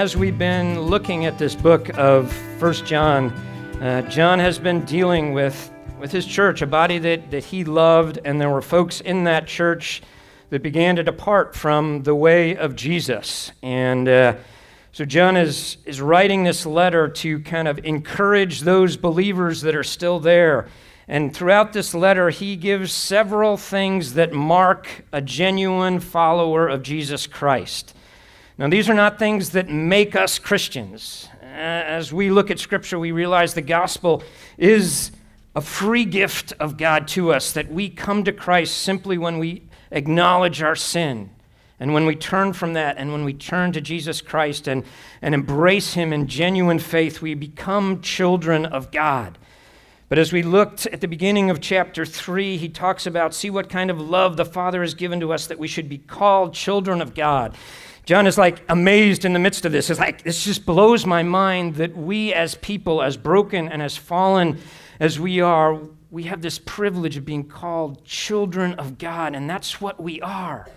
as we've been looking at this book of 1 John, John has been dealing with his church, a body that he loved, and there were folks in that church that began to depart from the way of Jesus. And so John is writing this letter to kind of encourage those believers that are still there. And throughout this letter, he gives several things that mark a genuine follower of Jesus Christ. Now, these are not things that make us Christians. As we look at Scripture, we realize the gospel is a free gift of God to us, that we come to Christ simply when we acknowledge our sin, and when we turn from that, and when we turn to Jesus Christ and embrace him in genuine faith, we become children of God. But as we looked at the beginning of chapter 3, he talks about, see what kind of love the Father has given to us, that we should be called children of God. John is like amazed in the midst of this. It's like, this just blows my mind that we as people, as broken and as fallen as we are, we have this privilege of being called children of God, and that's what we are.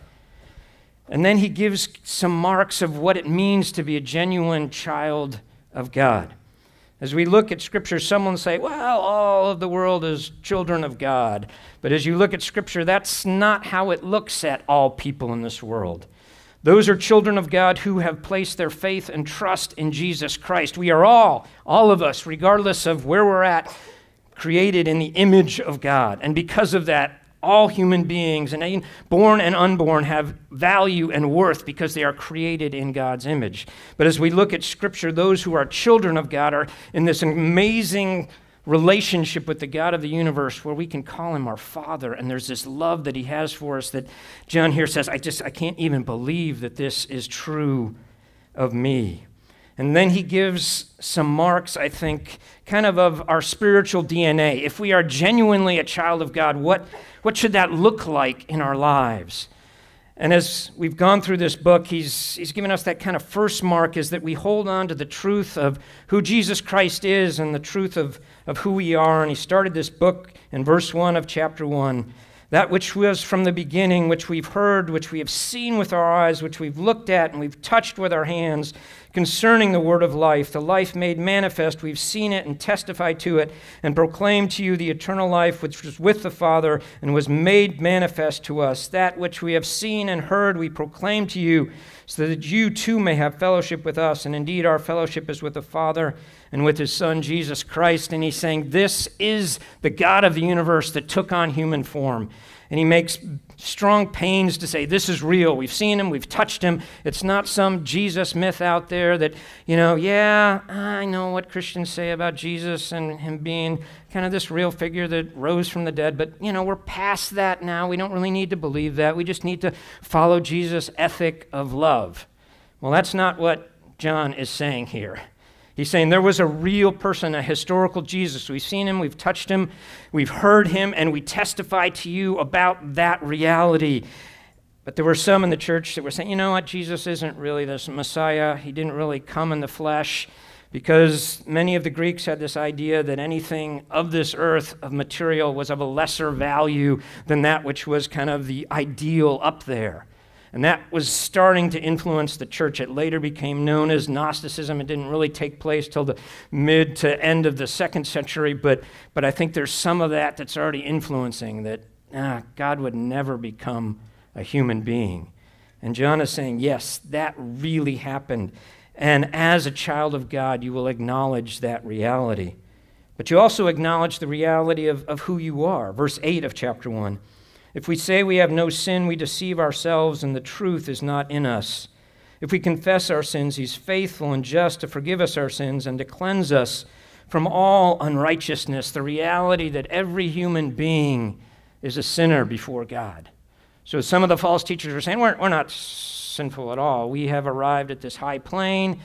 And then he gives some marks of what it means to be a genuine child of God. As we look at Scripture, someone will say, well, all of the world is children of God. But as you look at Scripture, that's not how it looks at all people in this world. Those are children of God who have placed their faith and trust in Jesus Christ. We are all of us, regardless of where we're at, created in the image of God. And because of that, all human beings, and born and unborn, have value and worth because they are created in God's image. But as we look at Scripture, those who are children of God are in this amazing relationship with the God of the universe where we can call him our Father, and there's this love that he has for us that John here says, I can't even believe that this is true of me. And then he gives some marks, I think, kind of our spiritual DNA. If we are genuinely a child of God, what should that look like in our lives? And as we've gone through this book, he's given us that kind of first mark, is that we hold on to the truth of who Jesus Christ is and the truth of who we are. And he started this book in verse 1 of chapter 1. That which was from the beginning, which we've heard, which we have seen with our eyes, which we've looked at and we've touched with our hands, concerning the word of life, the life made manifest, we've seen it and testified to it, and proclaimed to you the eternal life which was with the Father and was made manifest to us. That which we have seen and heard we proclaim to you, so that you too may have fellowship with us. And indeed our fellowship is with the Father and with his Son, Jesus Christ. And he's saying, this is the God of the universe that took on human form. And he makes strong pains to say, this is real. We've seen him. We've touched him. It's not some Jesus myth out there that, yeah, I know what Christians say about Jesus and him being kind of this real figure that rose from the dead. But, we're past that now. We don't really need to believe that. We just need to follow Jesus' ethic of love. Well, that's not what John is saying here. He's saying there was a real person, a historical Jesus. We've seen him, we've touched him, we've heard him, and we testify to you about that reality. But there were some in the church that were saying, you know what, Jesus isn't really this Messiah. He didn't really come in the flesh, because many of the Greeks had this idea that anything of this earth, of material, was of a lesser value than that which was kind of the ideal up there. And that was starting to influence the church. It later became known as Gnosticism. It didn't really take place till the mid to end of the 2nd century, but I think there's some of that that's already influencing that God would never become a human being. And John is saying, yes, that really happened. And as a child of God, you will acknowledge that reality. But you also acknowledge the reality of who you are. Verse 8 of chapter 1. If we say we have no sin, we deceive ourselves, and the truth is not in us. If we confess our sins, he's faithful and just to forgive us our sins and to cleanse us from all unrighteousness, the reality that every human being is a sinner before God. So some of the false teachers are saying, we're not sinful at all. We have arrived at this high plane,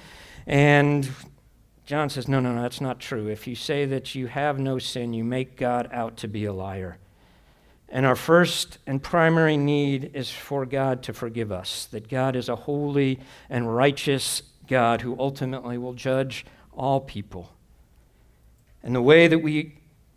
and John says, no, that's not true. If you say that you have no sin, you make God out to be a liar. And our first and primary need is for God to forgive us, that God is a holy and righteous God who ultimately will judge all people. And the way that we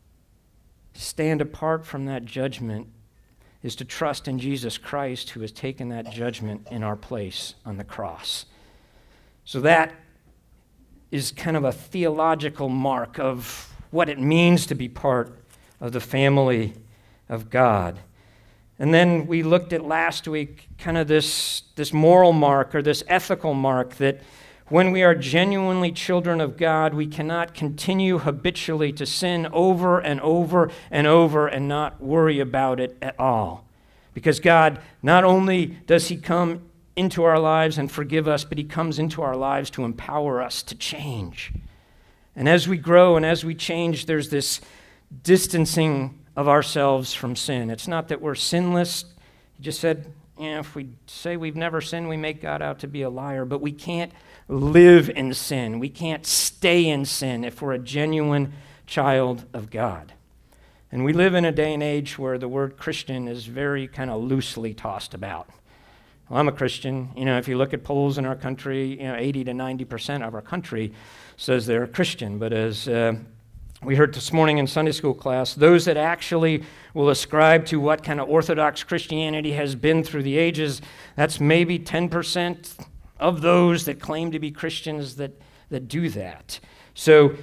stand apart from that judgment is to trust in Jesus Christ, who has taken that judgment in our place on the cross. So that is kind of a theological mark of what it means to be part of the family of God. And then we looked at last week kind of this moral mark or this ethical mark that when we are genuinely children of God, we cannot continue habitually to sin over and over and over and not worry about it at all. Because God, not only does he come into our lives and forgive us, but he comes into our lives to empower us to change. And as we grow and as we change, there's this distancing of ourselves from sin. It's not that we're sinless. He just said, if we say we've never sinned, we make God out to be a liar, but we can't live in sin. We can't stay in sin if we're a genuine child of God. And we live in a day and age where the word Christian is very kind of loosely tossed about. Well, I'm a Christian. If you look at polls in our country, 80 to 90% of our country says they're a Christian. But as we heard this morning in Sunday school class, those that actually will ascribe to what kind of Orthodox Christianity has been through the ages, that's maybe 10% of those that claim to be Christians that do that. So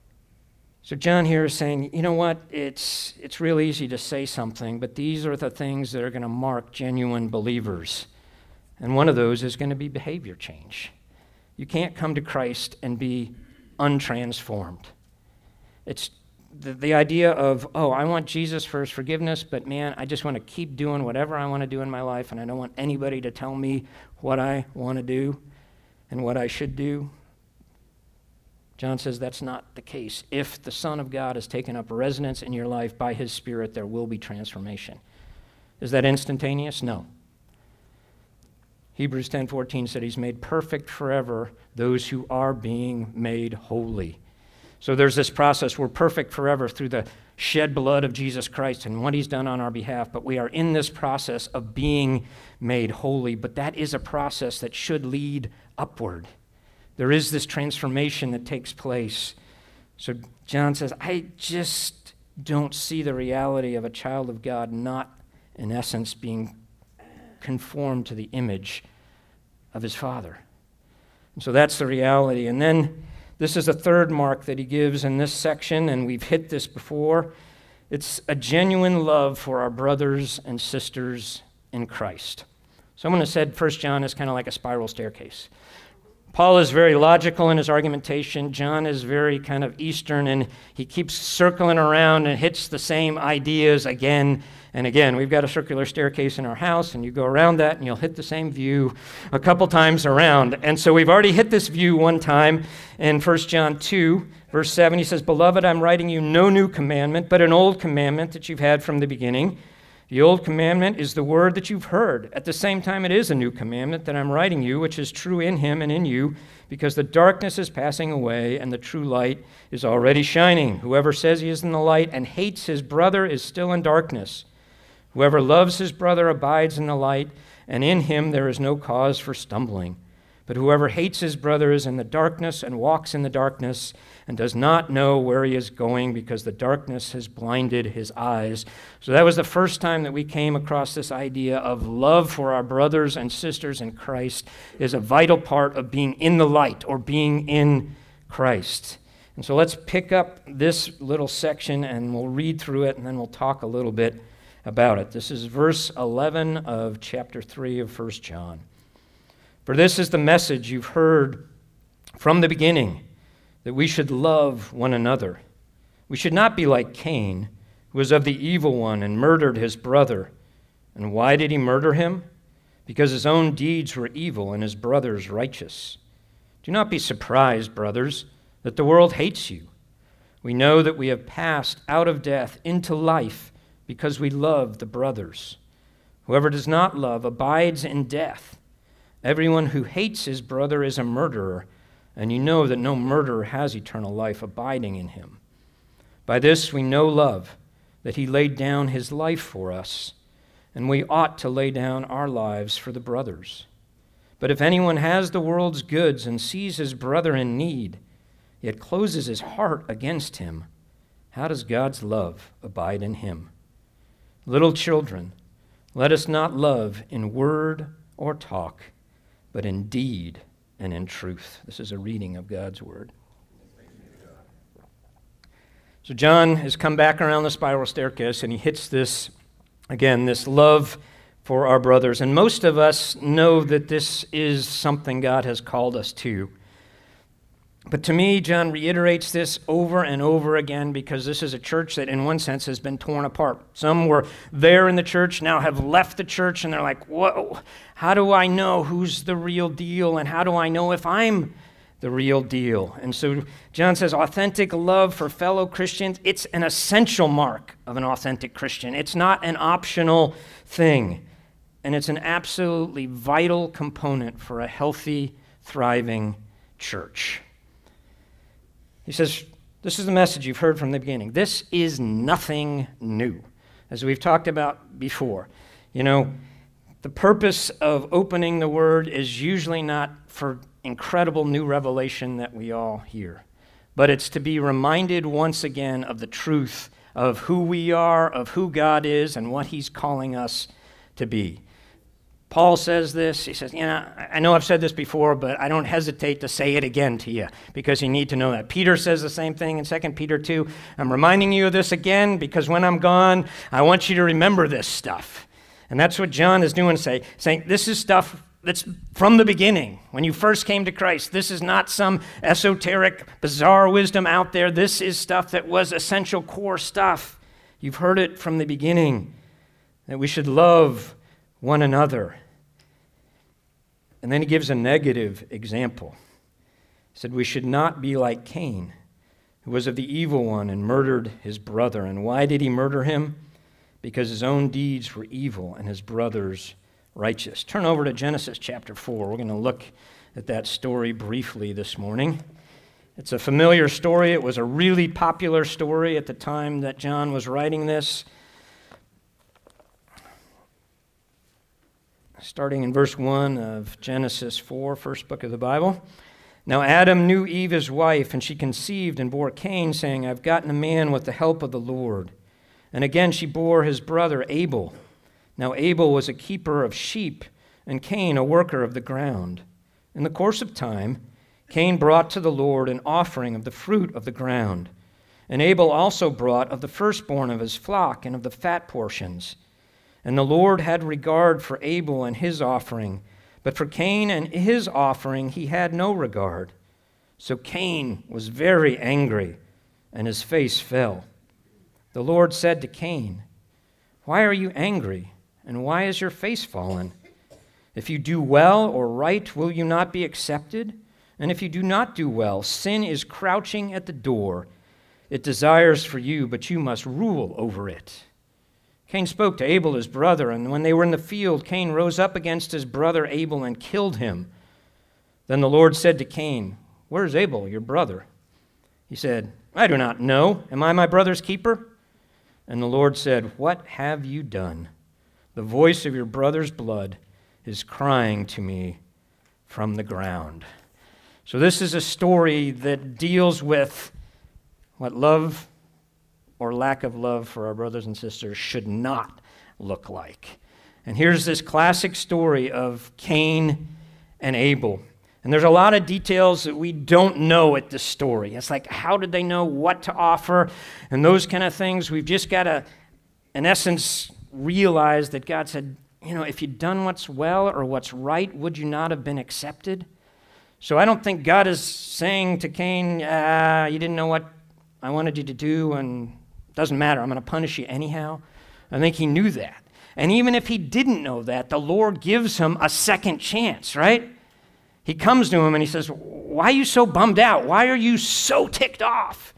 John here is saying, you know what, it's real easy to say something, but these are the things that are going to mark genuine believers. And one of those is going to be behavior change. You can't come to Christ and be untransformed. It's the idea of, I want Jesus for his forgiveness, but man, I just want to keep doing whatever I want to do in my life, and I don't want anybody to tell me what I want to do and what I should do. John says that's not the case. If the Son of God has taken up residence in your life by his Spirit, there will be transformation. Is that instantaneous? No. Hebrews 10:14 said he's made perfect forever those who are being made holy. So there's this process. We're perfect forever through the shed blood of Jesus Christ and what he's done on our behalf, but we are in this process of being made holy. But that is a process that should lead upward. There is this transformation that takes place. So John says, I just don't see the reality of a child of God not, in essence, being conformed to the image of his Father. And so that's the reality. And then this is a third mark that he gives in this section, and we've hit this before. It's a genuine love for our brothers and sisters in Christ. Someone has said 1 John is kind of like a spiral staircase. Paul is very logical in his argumentation. John is very kind of Eastern, and he keeps circling around and hits the same ideas again and again. We've got a circular staircase in our house, and you go around that, and you'll hit the same view a couple times around. And so we've already hit this view one time in 1 John 2, verse 7. He says, Beloved, I'm writing you no new commandment, but an old commandment that you've had from the beginning. The old commandment is the word that you've heard. At the same time, it is a new commandment that I'm writing you, which is true in him and in you, because the darkness is passing away and the true light is already shining. Whoever says he is in the light and hates his brother is still in darkness. Whoever loves his brother abides in the light, and in him there is no cause for stumbling. But whoever hates his brother is in the darkness and walks in the darkness and does not know where he is going because the darkness has blinded his eyes. So that was the first time that we came across this idea of love for our brothers and sisters in Christ is a vital part of being in the light or being in Christ. And so let's pick up this little section and we'll read through it and then we'll talk a little bit about it. This is verse 11 of chapter 3 of 1 John. For this is the message you've heard from the beginning, that we should love one another. We should not be like Cain, who was of the evil one and murdered his brother. And why did he murder him? Because his own deeds were evil and his brother's righteous. Do not be surprised, brothers, that the world hates you. We know that we have passed out of death into life because we love the brothers. Whoever does not love abides in death. Everyone who hates his brother is a murderer, and you know that no murderer has eternal life abiding in him. By this we know love, that he laid down his life for us, and we ought to lay down our lives for the brothers. But if anyone has the world's goods and sees his brother in need, yet closes his heart against him, how does God's love abide in him? Little children, let us not love in word or talk, but in deed and in truth. This is a reading of God's word. So John has come back around the spiral staircase, and he hits this, again, this love for our brothers. And most of us know that this is something God has called us to. But to me, John reiterates this over and over again because this is a church that in one sense has been torn apart. Some were there in the church, now have left the church, and they're like, whoa, how do I know who's the real deal, and how do I know if I'm the real deal? And so John says authentic love for fellow Christians, it's an essential mark of an authentic Christian. It's not an optional thing, and it's an absolutely vital component for a healthy, thriving church. He says, this is the message you've heard from the beginning. This is nothing new, as we've talked about before. You know, the purpose of opening the Word is usually not for incredible new revelation that we all hear, but it's to be reminded once again of the truth of who we are, of who God is, and what He's calling us to be. Paul says this, he says, I know I've said this before, but I don't hesitate to say it again to you because you need to know that. Peter says the same thing in 2 Peter 2. I'm reminding you of this again because when I'm gone, I want you to remember this stuff. And that's what John is doing, saying this is stuff that's from the beginning. When you first came to Christ, this is not some esoteric, bizarre wisdom out there. This is stuff that was essential core stuff. You've heard it from the beginning, that we should love one another. And then he gives a negative example. He said, we should not be like Cain, who was of the evil one and murdered his brother. And why did he murder him? Because his own deeds were evil and his brother's righteous. Turn over to Genesis chapter 4. We're going to look at that story briefly this morning. It's a familiar story. It was a really popular story at the time that John was writing this. Starting in verse 1 of Genesis 4, first book of the Bible. Now Adam knew Eve his wife, and she conceived and bore Cain, saying, I've gotten a man with the help of the Lord. And again she bore his brother Abel. Now Abel was a keeper of sheep, and Cain a worker of the ground. In the course of time, Cain brought to the Lord an offering of the fruit of the ground. And Abel also brought of the firstborn of his flock and of the fat portions. And the Lord had regard for Abel and his offering, but for Cain and his offering he had no regard. So Cain was very angry, and his face fell. The Lord said to Cain, why are you angry, and why is your face fallen? If you do well or right, will you not be accepted? And if you do not do well, sin is crouching at the door. It desires for you, but you must rule over it. Cain spoke to Abel, his brother, and when they were in the field, Cain rose up against his brother Abel and killed him. Then the Lord said to Cain, where is Abel, your brother? He said, I do not know. Am I my brother's keeper? And the Lord said, what have you done? The voice of your brother's blood is crying to me from the ground. So this is a story that deals with what love or lack of love for our brothers and sisters should not look like. And here's this classic story of Cain and Abel. And there's a lot of details that we don't know at this story. It's like, how did they know what to offer? And those kind of things. We've just got to, in essence, realize that God said, if you'd done what's well or what's right, would you not have been accepted? So I don't think God is saying to Cain, you didn't know what I wanted you to do, and it doesn't matter, I'm going to punish you anyhow. I think he knew that. And even if he didn't know that, the Lord gives him a second chance, right? He comes to him and he says, why are you so bummed out? Why are you so ticked off?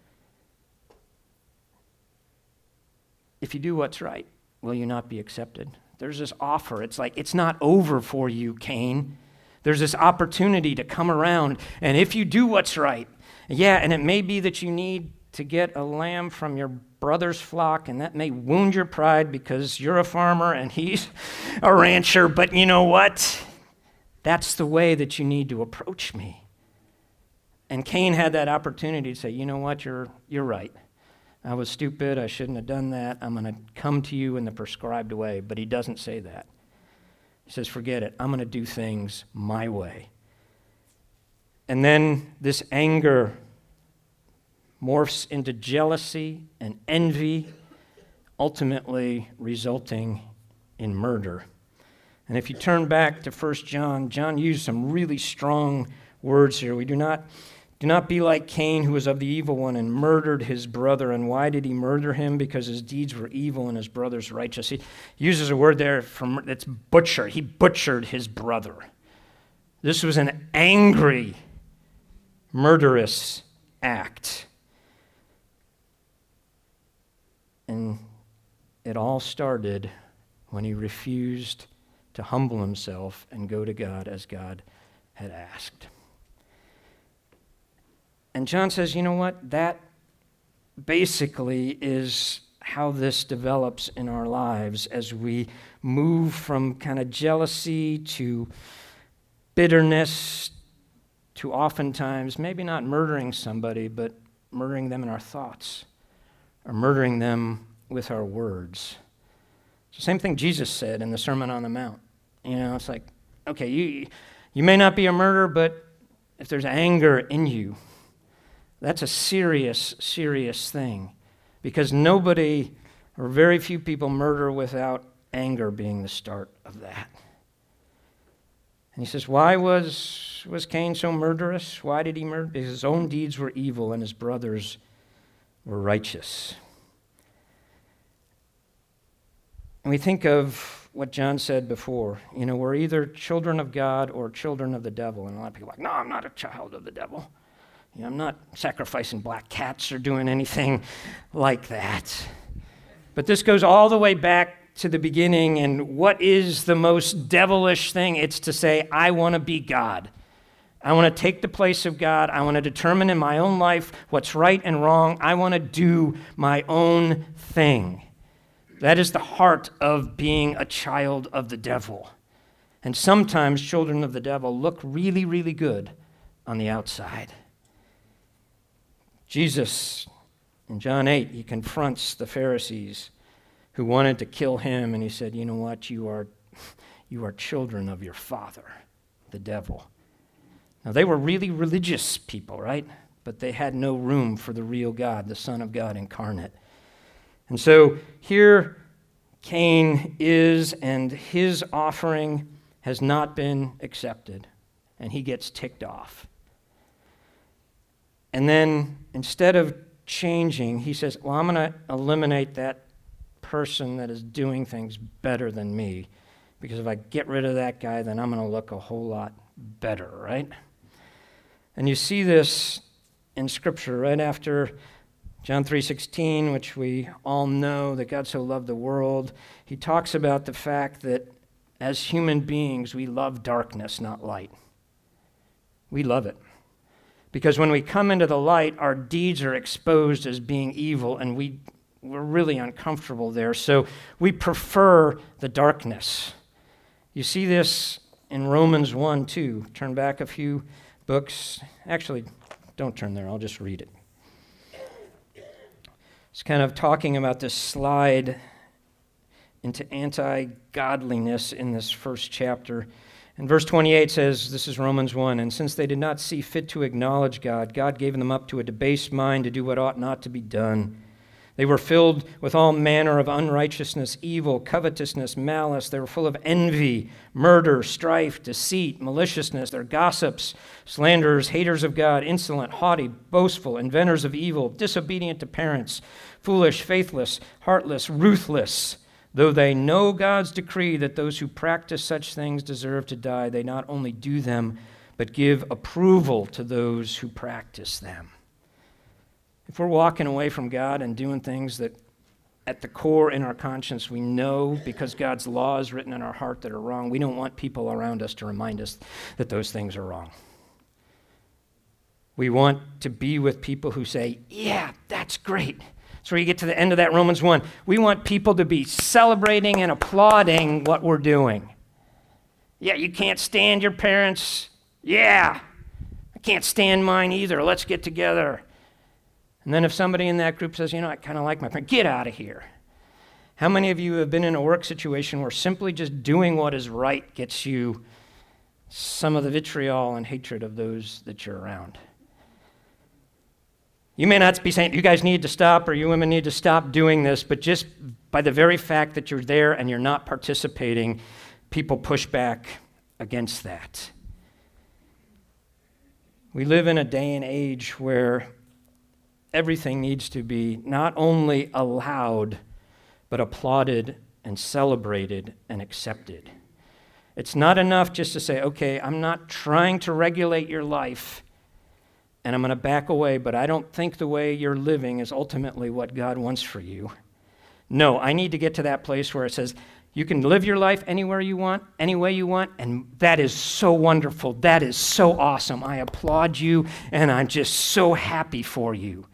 If you do what's right, will you not be accepted? There's this offer. It's like, it's not over for you, Cain. There's this opportunity to come around. And if you do what's right, and it may be that you need to get a lamb from your brother's flock, and that may wound your pride because you're a farmer and he's a rancher, but you know what? That's the way that you need to approach me. And Cain had that opportunity to say, you know what, you're right. I was stupid, I shouldn't have done that. I'm going to come to you in the prescribed way. But he doesn't say that. He says, forget it. I'm going to do things my way. And then this anger morphs into jealousy and envy, ultimately resulting in murder. And if you turn back to 1 John, John used some really strong words here. We do not be like Cain, who was of the evil one and murdered his brother. And why did he murder him? Because his deeds were evil and his brother's righteous. He uses a word there that's butcher. He butchered his brother. This was an angry, murderous act. And it all started when he refused to humble himself and go to God as God had asked. And John says, you know what? That basically is how this develops in our lives as we move from kind of jealousy to bitterness to oftentimes maybe not murdering somebody, but murdering them in our thoughts or murdering them with our words. It's the same thing Jesus said in the Sermon on the Mount. You know, it's like, okay, you may not be a murderer, but if there's anger in you, that's a serious, serious thing, because nobody or very few people murder without anger being the start of that. And he says, why was Cain so murderous? Why did he murder? Because his own deeds were evil and his brothers were righteous. And we think of what John said before. You know, we're either children of God or children of the devil. And a lot of people are like, no, I'm not a child of the devil. You know, I'm not sacrificing black cats or doing anything like that. But this goes all the way back to the beginning, and what is the most devilish thing? It's to say, I want to be God. I want to take the place of God. I want to determine in my own life what's right and wrong. I want to do my own thing. That is the heart of being a child of the devil. And sometimes children of the devil look really, really good on the outside. Jesus, in John 8, he confronts the Pharisees who wanted to kill him, and he said, you know what, you are children of your father, the devil. Now, they were really religious people, right? But they had no room for the real God, the Son of God incarnate. And so here Cain is, and his offering has not been accepted, and he gets ticked off. And then instead of changing, he says, well, I'm going to eliminate that person that is doing things better than me, because if I get rid of that guy, then I'm going to look a whole lot better, right? And you see this in Scripture right after John 3:16, which we all know, that God so loved the world. He talks about the fact that as human beings, we love darkness, not light. We love it. Because when we come into the light, our deeds are exposed as being evil, and we're really uncomfortable there. So we prefer the darkness. You see this in Romans 1, too. Turn back a few books. Actually, don't turn there. I'll just read it. It's kind of talking about this slide into anti-godliness in this first chapter. And verse 28 says, this is Romans 1, and since they did not see fit to acknowledge God, God gave them up to a debased mind to do what ought not to be done. They were filled with all manner of unrighteousness, evil, covetousness, malice. They were full of envy, murder, strife, deceit, maliciousness. They're gossips, slanderers, haters of God, insolent, haughty, boastful, inventors of evil, disobedient to parents, foolish, faithless, heartless, ruthless. Though they know God's decree that those who practice such things deserve to die, they not only do them, but give approval to those who practice them. If we're walking away from God and doing things that at the core in our conscience we know because God's law is written in our heart that are wrong, we don't want people around us to remind us that those things are wrong. We want to be with people who say, yeah, that's great. So you get to the end of that Romans 1. We want people to be celebrating and applauding what we're doing. Yeah, you can't stand your parents. Yeah, I can't stand mine either. Let's get together. And then if somebody in that group says, you know, I kind of like my parents, get out of here. How many of you have been in a work situation where simply just doing what is right gets you some of the vitriol and hatred of those that you're around. You may not be saying, you guys need to stop or you women need to stop doing this, but just by the very fact that you're there and you're not participating, people push back against that. We live in a day and age where everything needs to be not only allowed, but applauded and celebrated and accepted. It's not enough just to say, okay, I'm not trying to regulate your life, and I'm going to back away, but I don't think the way you're living is ultimately what God wants for you. No, I need to get to that place where it says, you can live your life anywhere you want, any way you want, and that is so wonderful. That is so awesome. I applaud you, and I'm just so happy for you.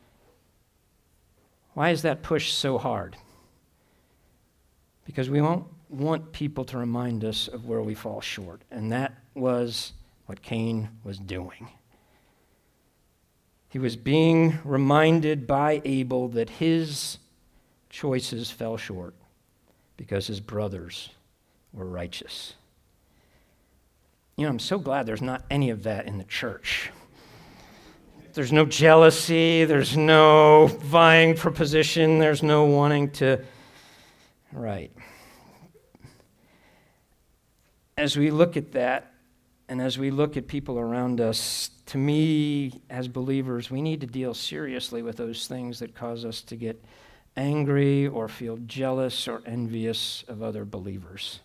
Why is that push so hard? Because we won't want people to remind us of where we fall short, and that was what Cain was doing. He was being reminded by Abel that his choices fell short because his brothers were righteous. You know, I'm so glad there's not any of that in the church. There's no jealousy, there's no vying for position, there's no wanting to... Right. As we look at that, and as we look at people around us, to me, as believers, we need to deal seriously with those things that cause us to get angry or feel jealous or envious of other believers.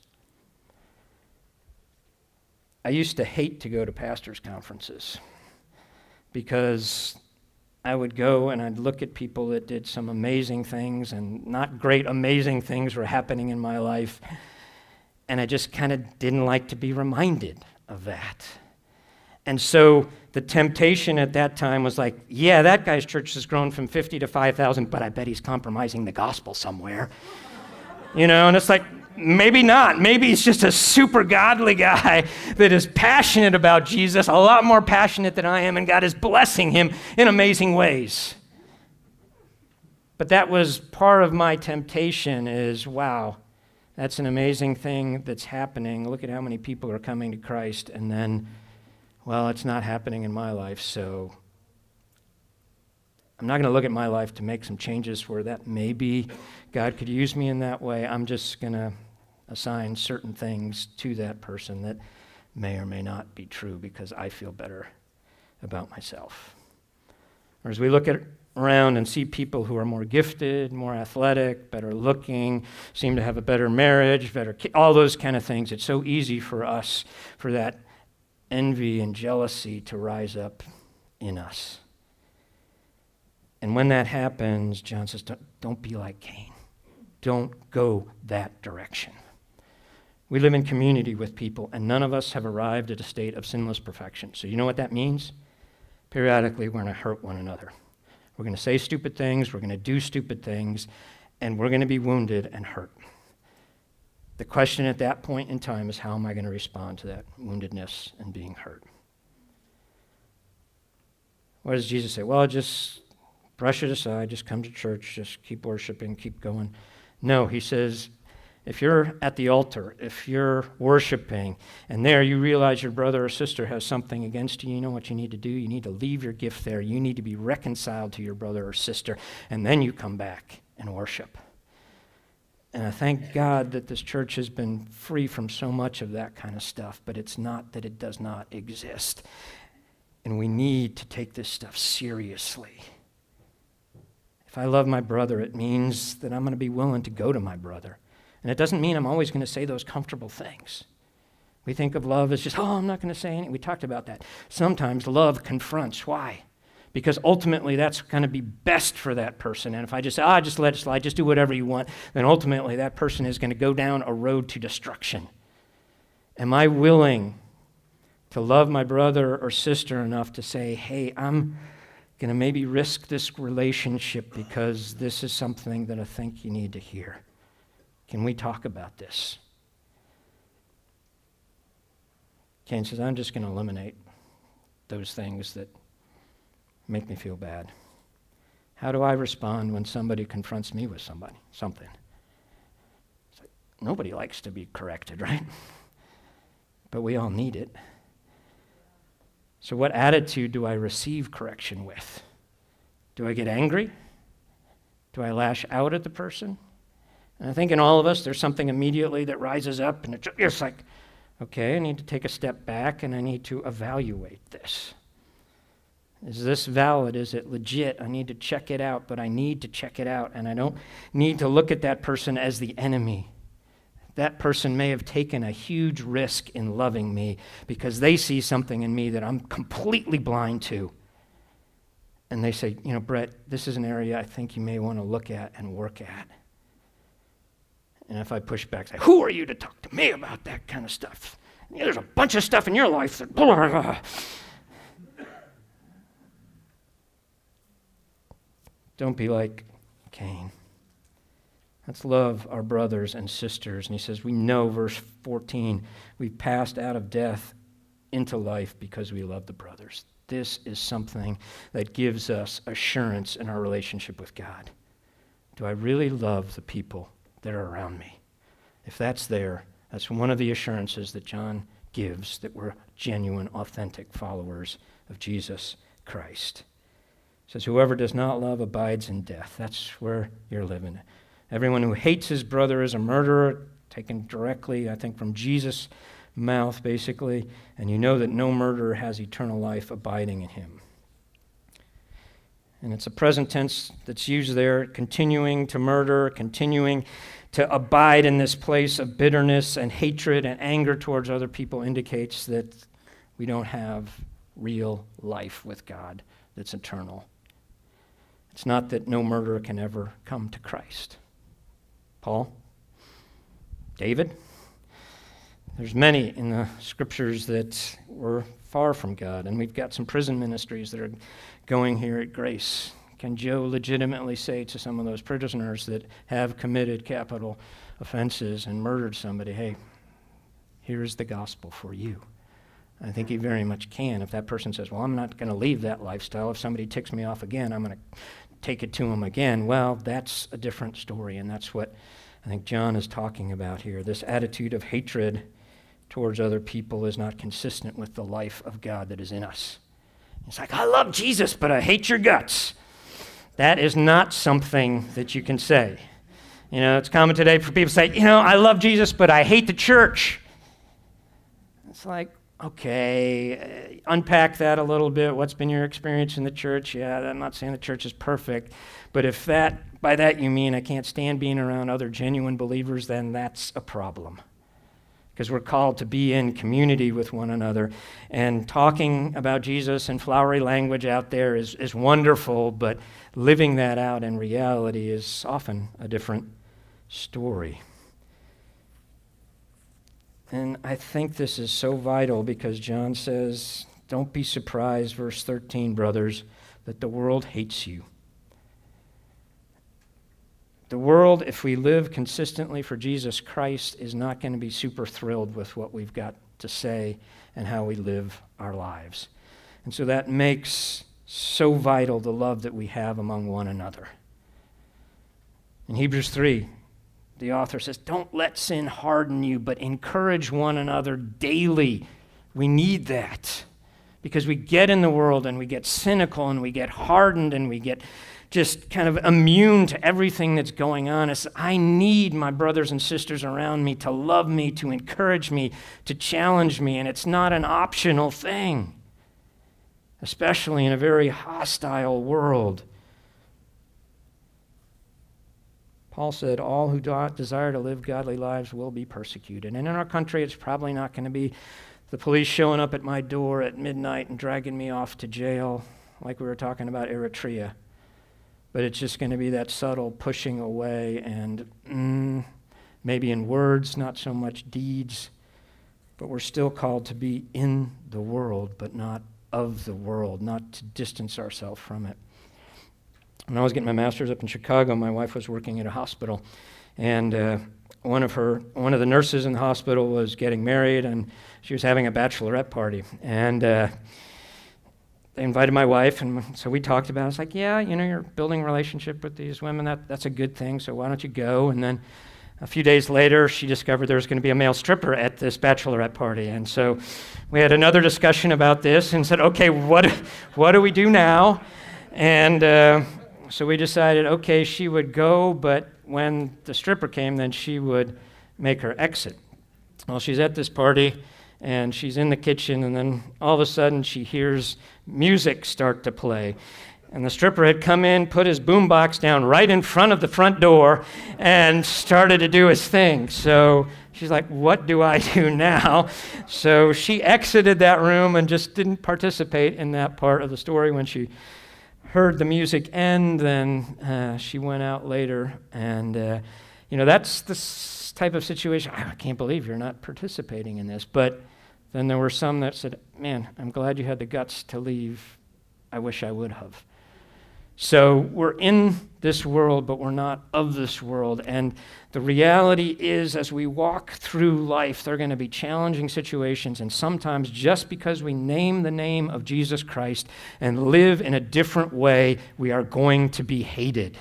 I used to hate to go to pastors' conferences because I would go and I'd look at people that did some amazing things, and not great amazing things were happening in my life, and I just kind of didn't like to be reminded of that. And so the temptation at that time was like, yeah, that guy's church has grown from 50 to 5,000, but I bet he's compromising the gospel somewhere. You know, and it's like, maybe not. Maybe he's just a super godly guy that is passionate about Jesus, a lot more passionate than I am, and God is blessing him in amazing ways. But that was part of my temptation is, wow, that's an amazing thing that's happening. Look at how many people are coming to Christ, and then, well, it's not happening in my life, so I'm not going to look at my life to make some changes where that maybe God could use me in that way. I'm just going to assign certain things to that person that may or may not be true because I feel better about myself. Or as we look around and see people who are more gifted, more athletic, better looking, seem to have a better marriage, all those kind of things, it's so easy for us, for that envy and jealousy to rise up in us. And when that happens, John says, don't be like Cain. Don't go that direction. We live in community with people, and none of us have arrived at a state of sinless perfection. So you know what that means? Periodically, we're going to hurt one another. We're going to say stupid things, we're going to do stupid things, and we're going to be wounded and hurt. The question at that point in time is, how am I going to respond to that woundedness and being hurt? What does Jesus say? Well, just brush it aside, just come to church, just keep worshiping, keep going. No, he says, if you're at the altar, if you're worshiping, and there you realize your brother or sister has something against you, you know what you need to do? You need to leave your gift there. You need to be reconciled to your brother or sister, and then you come back and worship. And I thank God that this church has been free from so much of that kind of stuff, but it's not that it does not exist. And we need to take this stuff seriously. If I love my brother, it means that I'm going to be willing to go to my brother. And it doesn't mean I'm always going to say those comfortable things. We think of love as just, I'm not going to say anything. We talked about that. Sometimes love confronts. Why? Because ultimately that's going to be best for that person. And if I just say, just let it slide, just do whatever you want, then ultimately that person is going to go down a road to destruction. Am I willing to love my brother or sister enough to say, hey, I'm going to maybe risk this relationship because this is something that I think you need to hear? Can we talk about this? Cain says, I'm just going to eliminate those things that make me feel bad. How do I respond when somebody confronts me with something? It's like, nobody likes to be corrected, right? but we all need it. So what attitude do I receive correction with? Do I get angry? Do I lash out at the person? And I think in all of us, there's something immediately that rises up, and it's just like, okay, I need to take a step back, and I need to evaluate this. Is this valid? Is it legit? I need to check it out, but I need to check it out, and I don't need to look at that person as the enemy. That person may have taken a huge risk in loving me because they see something in me that I'm completely blind to. And they say, Brett, this is an area I think you may want to look at and work at. And if I push back, say, who are you to talk to me about that kind of stuff? There's a bunch of stuff in your life that... Blah, blah, blah. Don't be like Cain. Let's love our brothers and sisters. And he says, we know, verse 14, we've passed out of death into life because we love the brothers. This is something that gives us assurance in our relationship with God. Do I really love the people that are around me? If that's there, that's one of the assurances that John gives that we're genuine, authentic followers of Jesus Christ. It says, whoever does not love abides in death. That's where you're living. Everyone who hates his brother is a murderer, taken directly, I think, from Jesus' mouth, basically. And you know that no murderer has eternal life abiding in him. And it's a present tense that's used there, continuing to murder, continuing to abide in this place of bitterness and hatred and anger towards other people indicates that we don't have real life with God that's eternal. It's not that no murderer can ever come to Christ. Paul, David, there's many in the scriptures that were far from God, and we've got some prison ministries that are going here at Grace. Can Joe legitimately say to some of those prisoners that have committed capital offenses and murdered somebody, hey, here's the gospel for you? I think he very much can. If that person says, well, I'm not going to leave that lifestyle. If somebody ticks me off again, I'm going to take it to him again. Well, that's a different story, and that's what I think John is talking about here. This attitude of hatred towards other people is not consistent with the life of God that is in us. It's like, I love Jesus, but I hate your guts. That is not something that you can say. It's common today for people to say, I love Jesus, but I hate the church. It's like, okay, unpack that a little bit. What's been your experience in the church? Yeah, I'm not saying the church is perfect, but if by that you mean I can't stand being around other genuine believers, then that's a problem. Because we're called to be in community with one another. And talking about Jesus in flowery language out there is wonderful, but living that out in reality is often a different story. And I think this is so vital because John says, don't be surprised, verse 13, brothers, that the world hates you. The world, if we live consistently for Jesus Christ, is not going to be super thrilled with what we've got to say and how we live our lives. And so that makes so vital the love that we have among one another. In Hebrews 3, the author says, don't let sin harden you, but encourage one another daily. We need that because we get in the world and we get cynical and we get hardened and we get just kind of immune to everything that's going on. It's, I need my brothers and sisters around me to love me, to encourage me, to challenge me, and it's not an optional thing, especially in a very hostile world. Paul said, all who desire to live godly lives will be persecuted. And in our country, it's probably not going to be the police showing up at my door at midnight and dragging me off to jail like we were talking about Eritrea. But it's just going to be that subtle pushing away and maybe in words, not so much deeds. But we're still called to be in the world, but not of the world, not to distance ourselves from it. When I was getting my master's up in Chicago, my wife was working at a hospital, and one of the nurses in the hospital was getting married, and she was having a bachelorette party, and they invited my wife, and so we talked about it. I was like, yeah, you're building a relationship with these women. That's a good thing, so why don't you go? And then A few days later, she discovered there was going to be a male stripper at this bachelorette party. And so we had another discussion about this and said, okay, what do we do now? And so we decided, okay, she would go, but when the stripper came, then she would make her exit. Well, she's at this party, and she's in the kitchen, and then all of a sudden she hears music start to play. And the stripper had come in, put his boombox down right in front of the front door, and started to do his thing. So she's like, what do I do now? So she exited that room and just didn't participate in that part of the story. When she heard the music end, then she went out later. And, that's the type of situation. I can't believe you're not participating in this. But then there were some that said, man, I'm glad you had the guts to leave. I wish I would have. So we're in this world, but we're not of this world. And the reality is, as we walk through life, there are going to be challenging situations. And sometimes just because we name the name of Jesus Christ and live in a different way, we are going to be hated.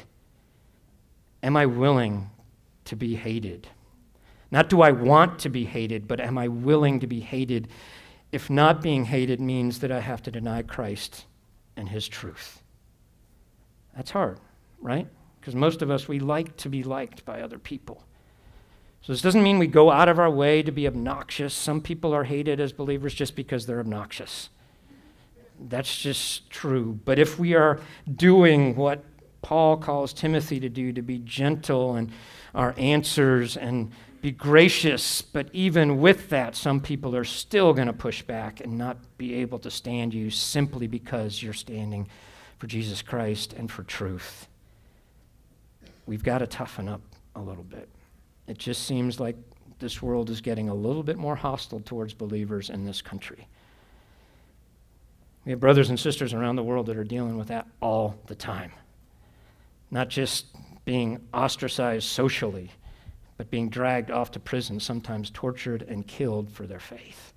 Am I willing to be hated? Not do I want to be hated, but am I willing to be hated? If not being hated means that I have to deny Christ and his truth. That's hard, right? Because most of us, we like to be liked by other people. So this doesn't mean we go out of our way to be obnoxious. Some people are hated as believers just because they're obnoxious. That's just true. But if we are doing what Paul calls Timothy to do, to be gentle in our answers and be gracious, but even with that, some people are still going to push back and not be able to stand you simply because you're standing for Jesus Christ and for truth. We've got to toughen up a little bit. It just seems like this world is getting a little bit more hostile towards believers in this country. We have brothers and sisters around the world that are dealing with that all the time. Not just being ostracized socially, but being dragged off to prison, sometimes tortured and killed for their faith.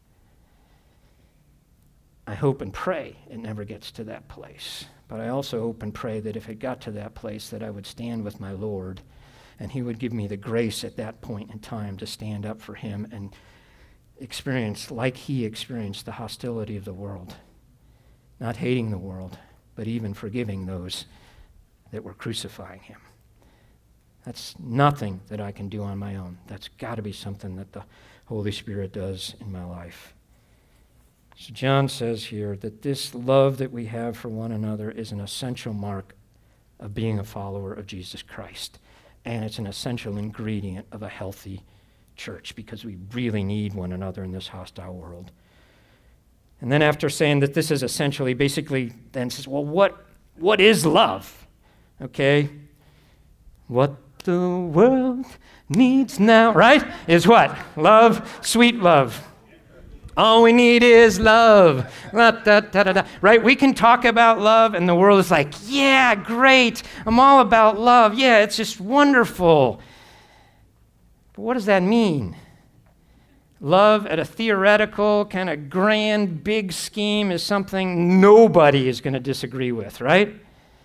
I hope and pray it never gets to that place. But I also hope and pray that if it got to that place, that I would stand with my Lord, and he would give me the grace at that point in time to stand up for him and experience, like he experienced, the hostility of the world. Not hating the world, but even forgiving those that were crucifying him. That's nothing that I can do on my own. That's got to be something that the Holy Spirit does in my life. So John says here that this love that we have for one another is an essential mark of being a follower of Jesus Christ. And it's an essential ingredient of a healthy church, because we really need one another in this hostile world. And then after saying that this is essentially, basically then says, well, what is love? Okay? What the world needs now, right? Is what? Love, sweet love. All we need is love. Right? We can talk about love, and the world is like, yeah, great. I'm all about love. Yeah, it's just wonderful. But what does that mean? Love at a theoretical, kind of grand, big scheme is something nobody is going to disagree with, right?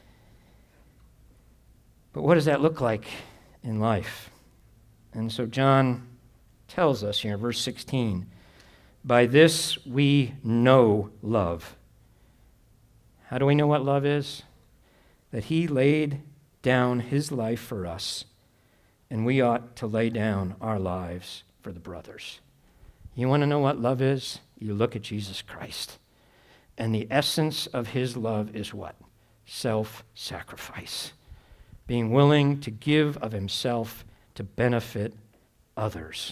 But what does that look like in life? And so John tells us here, verse 16, by this we know love. How do we know what love is? That he laid down his life for us, and we ought to lay down our lives for the brothers. You want to know what love is? You look at Jesus Christ. And the essence of his love is what? Self-sacrifice. Being willing to give of himself to benefit others.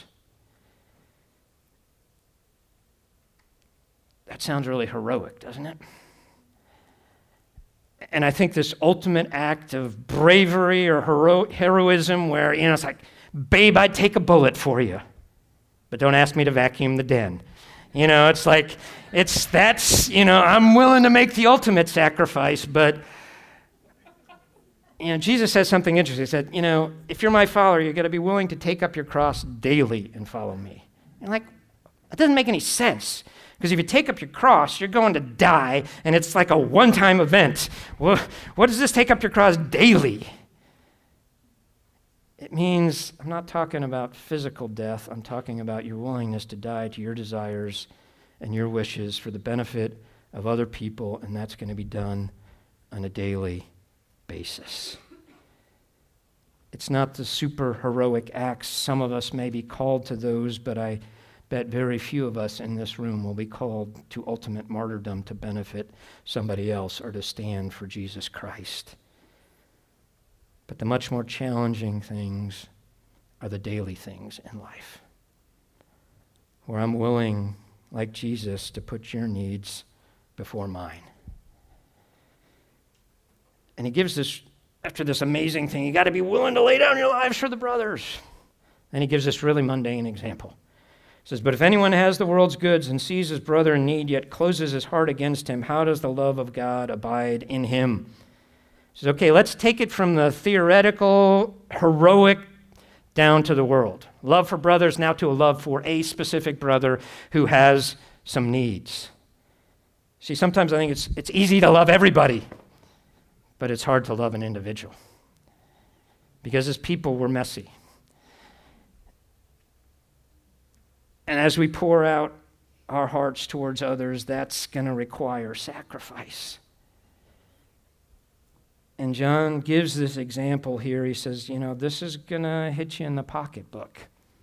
That sounds really heroic, doesn't it? And I think this ultimate act of bravery or heroism where, it's like, babe, I'd take a bullet for you, but don't ask me to vacuum the den. It's like, I'm willing to make the ultimate sacrifice, but, Jesus says something interesting. He said, if you're my follower, you've got to be willing to take up your cross daily and follow me. And that doesn't make any sense. Because if you take up your cross, you're going to die, and it's like a one-time event. Well, what does this take up your cross daily? It means, I'm not talking about physical death, I'm talking about your willingness to die to your desires and your wishes for the benefit of other people, and that's going to be done on a daily basis. It's not the super heroic acts. Some of us may be called to those, but I bet very few of us in this room will be called to ultimate martyrdom to benefit somebody else or to stand for Jesus Christ. But the much more challenging things are the daily things in life, where I'm willing, like Jesus, to put your needs before mine. And he gives this, after this amazing thing, you got to be willing to lay down your lives for the brothers. And he gives this really mundane example. He says, but if anyone has the world's goods and sees his brother in need, yet closes his heart against him, how does the love of God abide in him? He says, okay, let's take it from the theoretical, heroic, down to the world. Love for brothers, now to a love for a specific brother who has some needs. See, sometimes I think it's easy to love everybody, but it's hard to love an individual. Because as people, we're messy. And as we pour out our hearts towards others, that's going to require sacrifice. And John gives this example here. He says, this is going to hit you in the pocketbook.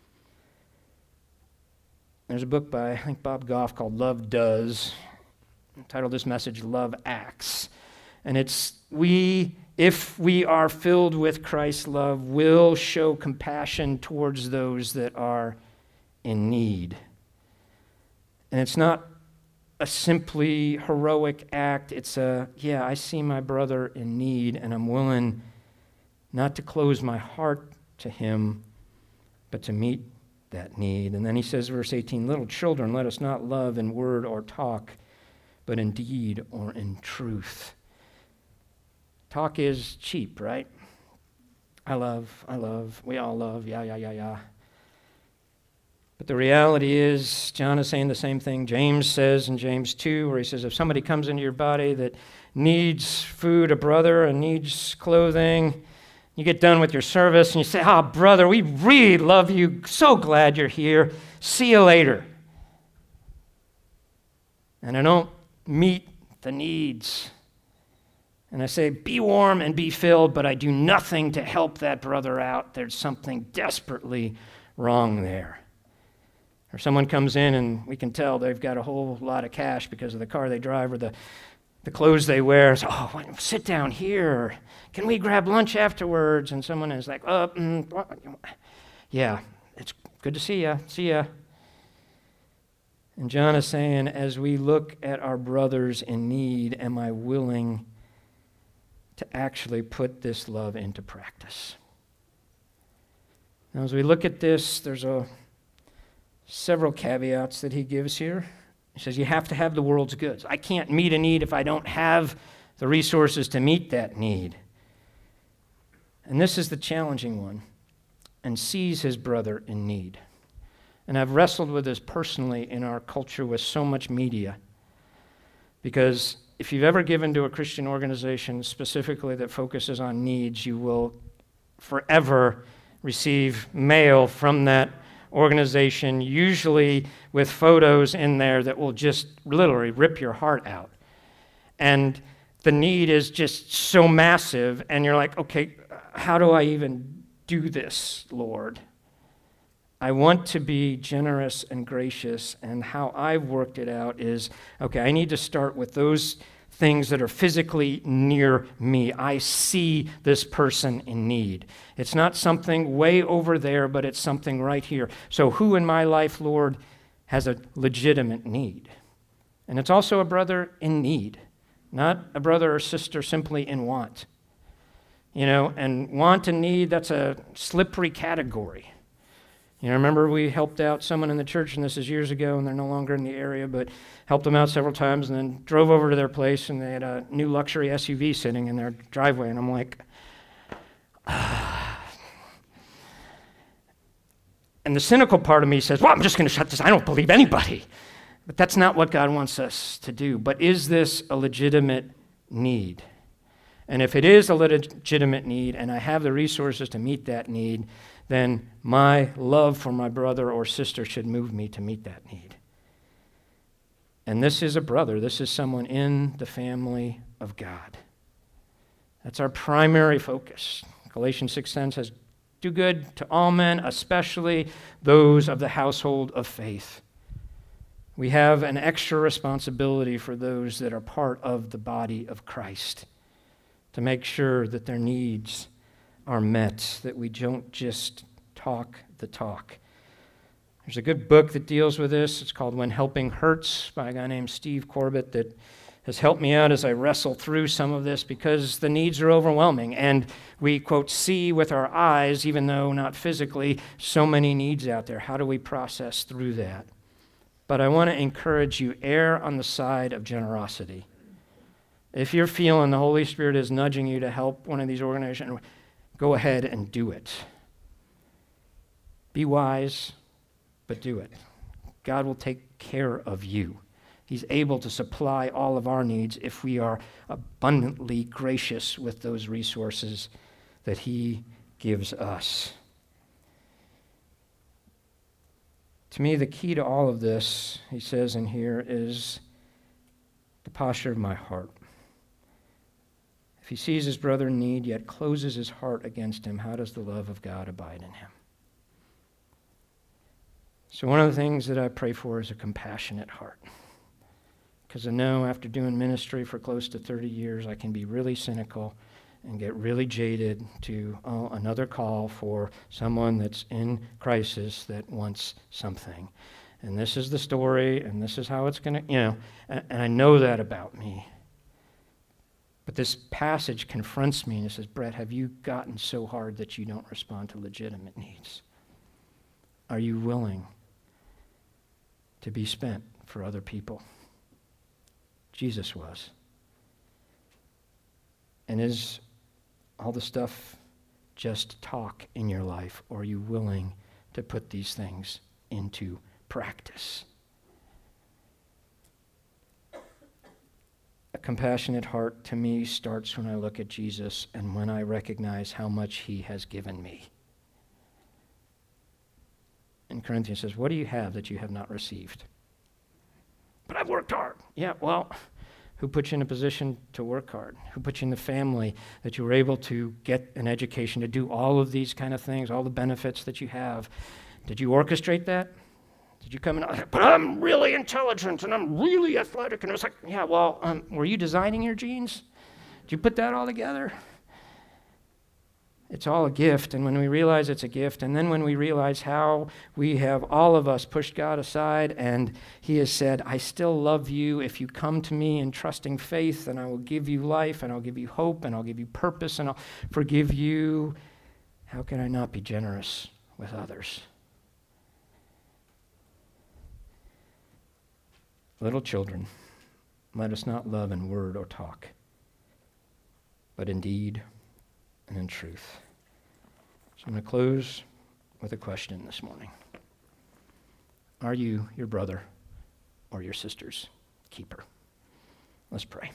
There's a book by, I think, Bob Goff called Love Does. I titled this message, Love Acts. And it's, if we are filled with Christ's love, will show compassion towards those that are in need. And it's not a simply heroic act. It's I see my brother in need, and I'm willing not to close my heart to him, but to meet that need. And then he says, verse 18, little children, let us not love in word or talk, but in deed or in truth. Talk is cheap, right? I love, we all love, yeah. But the reality is, John is saying the same thing James says in James 2, where he says, if somebody comes into your body that needs food, a brother, and needs clothing, you get done with your service and you say, brother, we really love you. So glad you're here. See you later. And I don't meet the needs. And I say, be warm and be filled, but I do nothing to help that brother out. There's something desperately wrong there. Or someone comes in and we can tell they've got a whole lot of cash because of the car they drive or the clothes they wear. So, sit down here. Can we grab lunch afterwards? And someone is like, yeah, it's good to see ya. See ya. And John is saying, as we look at our brothers in need, am I willing to actually put this love into practice? Now, as we look at this, there's several caveats that he gives here. He says you have to have the world's goods. I can't meet a need if I don't have the resources to meet that need. And this is the challenging one. And sees his brother in need. And I've wrestled with this personally in our culture with so much media. Because if you've ever given to a Christian organization specifically that focuses on needs, you will forever receive mail from that organization, usually with photos in there that will just literally rip your heart out. And the need is just so massive, and you're like, okay, how do I even do this, Lord? I want to be generous and gracious, and how I've worked it out is, okay, I need to start with those things that are physically near me. I see this person in need. It's not something way over there, but it's something right here. So who in my life, Lord, has a legitimate need? And it's also a brother in need, not a brother or sister simply in want. And want and need, that's a slippery category. Remember we helped out someone in the church, and this is years ago, and they're no longer in the area, but helped them out several times, and then drove over to their place, and they had a new luxury SUV sitting in their driveway, and I'm like, And the cynical part of me says, well, I'm just going to shut this. I don't believe anybody. But that's not what God wants us to do. But is this a legitimate need? And if it is a legitimate need and I have the resources to meet that need, then my love for my brother or sister should move me to meet that need. And this is a brother. This is someone in the family of God. That's our primary focus. Galatians 6:10 says, do good to all men, especially those of the household of faith. We have an extra responsibility for those that are part of the body of Christ to make sure that their needs are met, that we don't just talk the talk. There's a good book that deals with this. It's called When Helping Hurts by a guy named Steve Corbett that has helped me out as I wrestle through some of this because the needs are overwhelming. And we, quote, see with our eyes, even though not physically, so many needs out there. How do we process through that? But I want to encourage you, err on the side of generosity. If you're feeling the Holy Spirit is nudging you to help one of these organizations, go ahead and do it. Be wise, but do it. God will take care of you. He's able to supply all of our needs if we are abundantly gracious with those resources that He gives us. To me, the key to all of this, he says in here, is the posture of my heart. If he sees his brother in need, yet closes his heart against him, how does the love of God abide in him? So one of the things that I pray for is a compassionate heart. Because I know after doing ministry for close to 30 years, I can be really cynical and get really jaded to another call for someone that's in crisis that wants something. And this is the story, and this is how it's going to, and I know that about me. But this passage confronts me and it says, Brett, have you gotten so hard that you don't respond to legitimate needs? Are you willing to be spent for other people? Jesus was. And is all the stuff just talk in your life, or are you willing to put these things into practice? A compassionate heart to me starts when I look at Jesus and when I recognize how much he has given me. And Corinthians says, what do you have that you have not received? But I've worked hard. Yeah, well, who put you in a position to work hard? Who put you in the family that you were able to get an education, to do all of these kind of things, all the benefits that you have? Did you orchestrate that? Did you come in, but I'm really intelligent and I'm really athletic? And it was like, yeah, well, were you designing your genes? Did you put that all together? It's all a gift, and when we realize it's a gift, and then when we realize how we have all of us pushed God aside, and he has said, I still love you if you come to me in trusting faith, and I will give you life, and I'll give you hope, and I'll give you purpose, and I'll forgive you. How can I not be generous with others? Little children, let us not love in word or talk, but in deed and in truth. So I'm going to close with a question this morning. Are you your brother or your sister's keeper? Let's pray.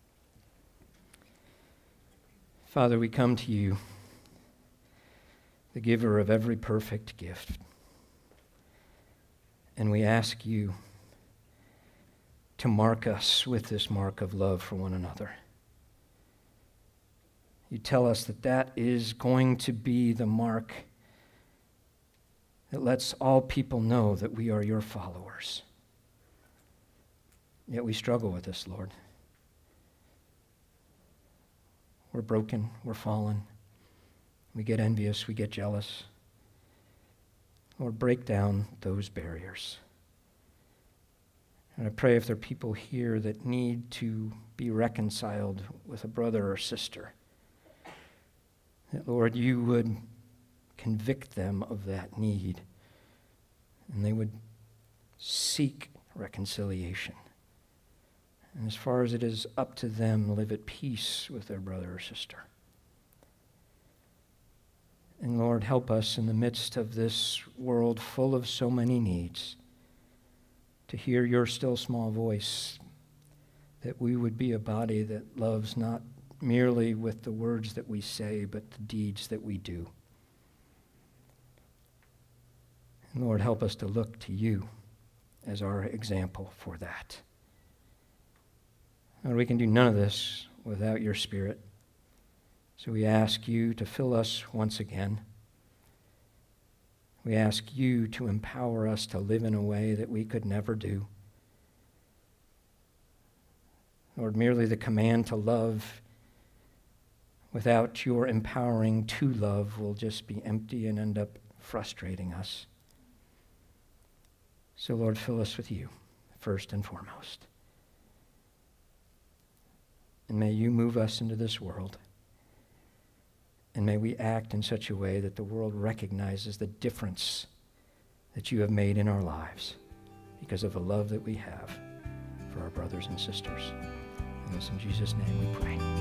Father, we come to you, the giver of every perfect gift, and we ask you to mark us with this mark of love for one another. You tell us that that is going to be the mark that lets all people know that we are your followers. Yet we struggle with this, Lord. We're broken, we're fallen. We get envious, we get jealous. Lord, break down those barriers. And I pray if there are people here that need to be reconciled with a brother or sister, that, Lord, you would convict them of that need, and they would seek reconciliation. And as far as it is up to them, live at peace with their brother or sister. And Lord, help us in the midst of this world full of so many needs to hear your still small voice, that we would be a body that loves not merely with the words that we say, but the deeds that we do. And Lord, help us to look to you as our example for that. Lord, we can do none of this without your Spirit. So we ask you to fill us once again. We ask you to empower us to live in a way that we could never do. Lord, merely the command to love without your empowering to love will just be empty and end up frustrating us. So, Lord, fill us with you, first and foremost. And may you move us into this world. And may we act in such a way that the world recognizes the difference that you have made in our lives because of the love that we have for our brothers and sisters. And it's in Jesus' name we pray.